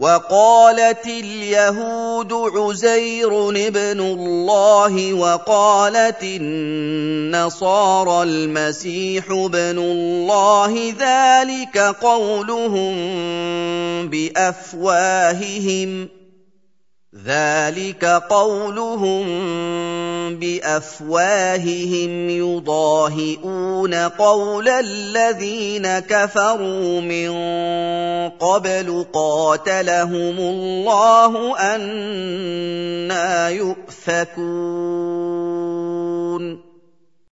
وَقَالَتِ الْيَهُودُ عُزَيْرٌ ابْنُ اللَّهِ وَقَالَتِ النَّصَارَى الْمَسِيحُ ابْنُ اللَّهِ ۖ ذَٰلِكَ قَوْلُهُم بِأَفْوَاهِهِمْ يُضَاهِئُونَ قَوْلَ الَّذِينَ كَفَرُوا مِن قَبْلُ قَاتَلَهُمُ اللَّهُ ۖ أَنَّىٰ يُؤْفَكُونَ